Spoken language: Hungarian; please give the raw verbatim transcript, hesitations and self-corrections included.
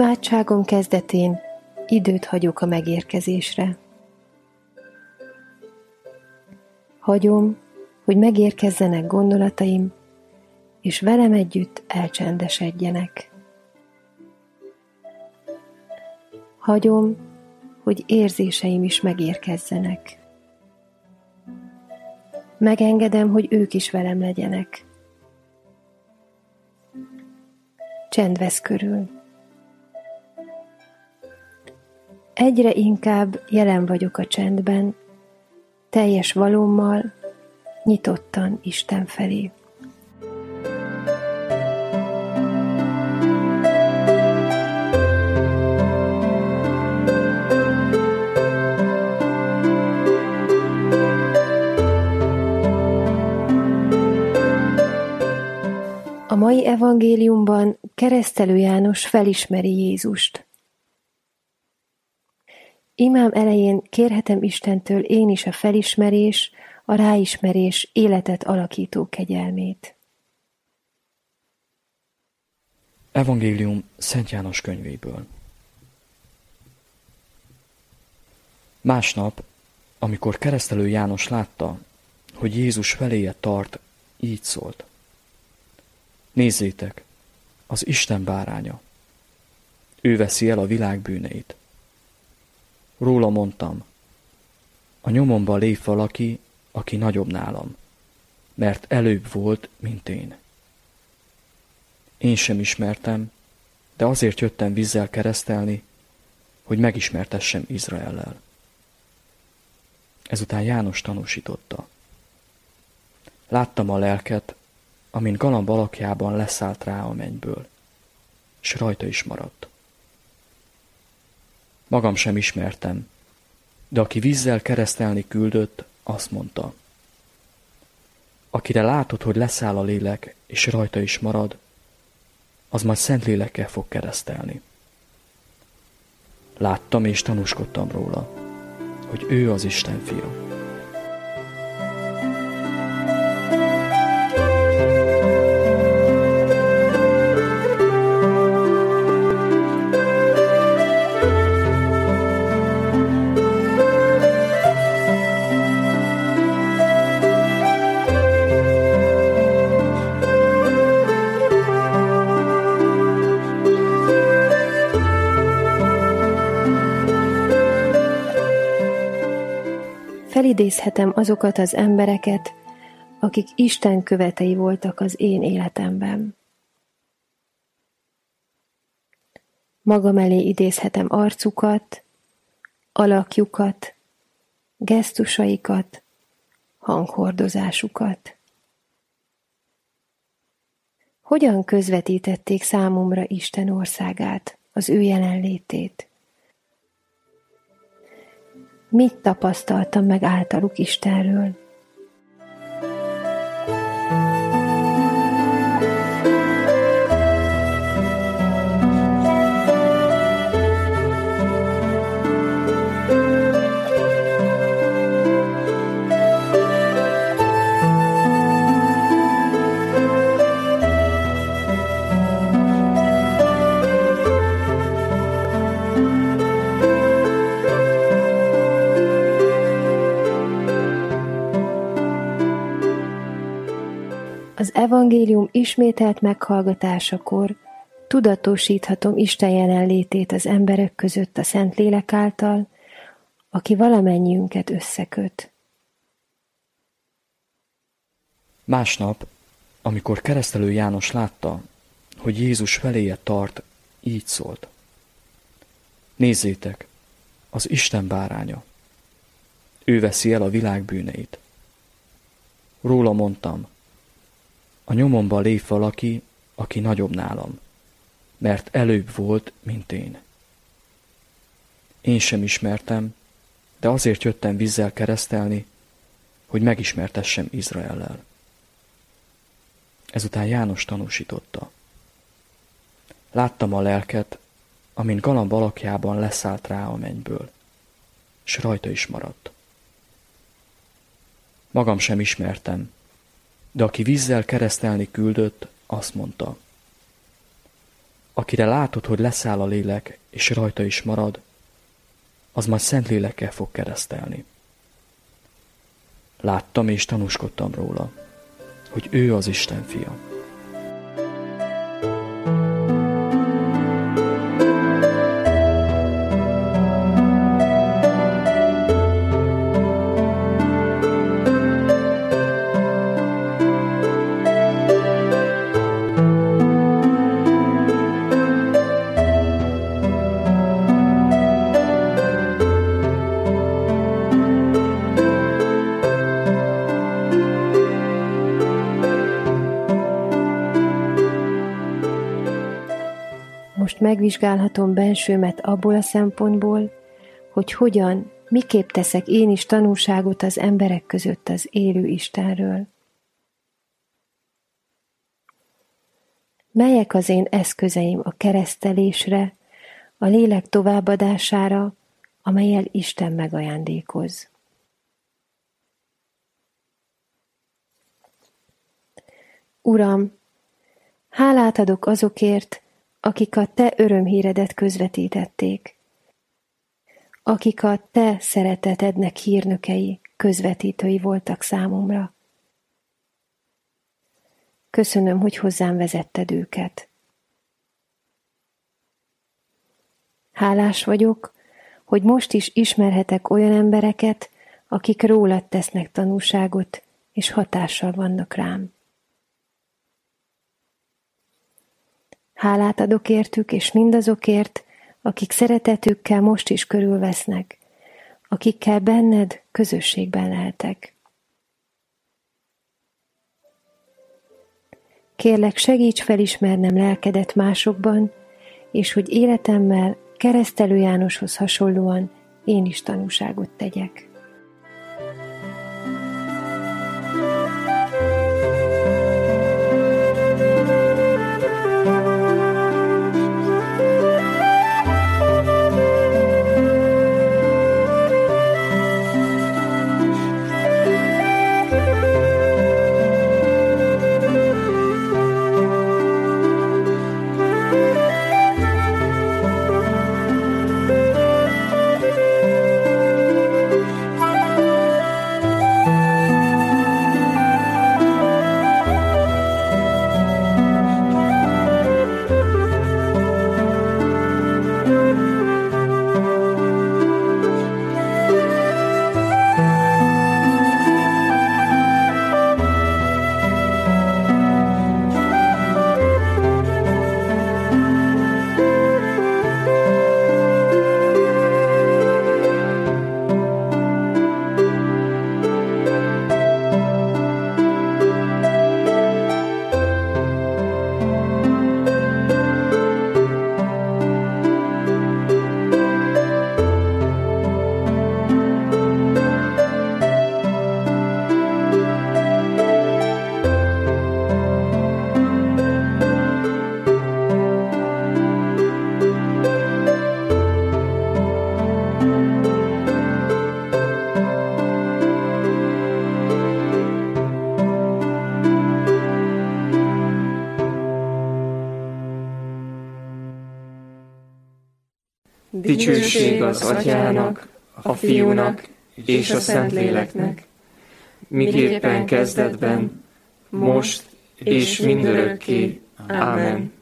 imádságom kezdetén időt hagyok a megérkezésre. Hagyom, hogy megérkezzenek gondolataim, és velem együtt elcsendesedjenek. Hagyom, hogy érzéseim is megérkezzenek. Megengedem, hogy ők is velem legyenek. Csend vesz körül. Egyre inkább jelen vagyok a csendben, teljes valómmal, nyitottan Isten felé. A mai evangéliumban Keresztelő János felismeri Jézust. Imám elején kérhetem Istentől én is a felismerés, a ráismerés életet alakító kegyelmét. Evangélium Szent János könyvéből. Másnap, amikor Keresztelő János látta, hogy Jézus feléje tart, így szólt: Nézzétek, az Isten báránya. Ő veszi el a világ bűneit. Róla mondtam, a nyomomba lép valaki, aki nagyobb nálam, mert előbb volt, mint én. Én sem ismertem, de azért jöttem vízzel keresztelni, hogy megismertessem Izraellel. Ezután János tanúsította. Láttam a lelket, amint galamb alakjában leszállt rá a mennyből, s rajta is maradt. Magam sem ismertem, de aki vízzel keresztelni küldött, azt mondta: akire látod, hogy leszáll a lélek, és rajta is marad, az majd szent lélekkel fog keresztelni. Láttam és tanúskodtam róla, hogy ő az Isten fia. Felidézhetem azokat az embereket, akik Isten követei voltak az én életemben. Magam elé idézhetem arcukat, alakjukat, gesztusaikat, hanghordozásukat. Hogyan közvetítették számomra Isten országát, az ő jelenlétét? Mit tapasztaltam meg általuk Istenről? Az evangélium ismételt meghallgatásakor tudatosíthatom Isten jelenlétét az emberek között a Szentlélek által, aki valamennyiünket összeköt. Másnap, amikor Keresztelő János látta, hogy Jézus feléje tart, így szólt: Nézzétek, az Isten báránya. Ő veszi el a világ bűneit. Róla mondtam, a nyomomba lép valaki, aki nagyobb nálam, mert előbb volt, mint én. Én sem ismertem, de azért jöttem vízzel keresztelni, hogy megismertessem Izraellel. Ezután János tanúsította. Láttam a lelket, amint galamb alakjában leszállt rá a mennyből, s rajta is maradt. Magam sem ismertem, de aki vízzel keresztelni küldött, azt mondta: akire látod, hogy leszáll a lélek, és rajta is marad, az majd szent lélekkel fog keresztelni. Láttam és tanúskodtam róla, hogy ő az Isten fia. Most megvizsgálhatom bensőmet abból a szempontból, hogy hogyan, miképp teszek én is tanúságot az emberek között az élő Istenről. Melyek az én eszközeim a keresztelésre, a lélek továbbadására, amellyel Isten megajándékoz? Uram, hálát adok azokért, akik a te örömhíredet közvetítették, akik a te szeretetednek hírnökei, közvetítői voltak számomra. Köszönöm, hogy hozzám vezetted őket. Hálás vagyok, hogy most is ismerhetek olyan embereket, akik rólad tesznek tanúságot, és hatással vannak rám. Hálát adok értük, és mindazokért, akik szeretetükkel most is körülvesznek, akikkel benned közösségben lehetek. Kérlek, segíts felismernem lelkedet másokban, és hogy életemmel Keresztelő Jánoshoz hasonlóan én is tanúságot tegyek. Dicsőség az Atyának, a Fiúnak és a Szentléleknek, miképpen kezdetben, most és mindörökké. Ámen.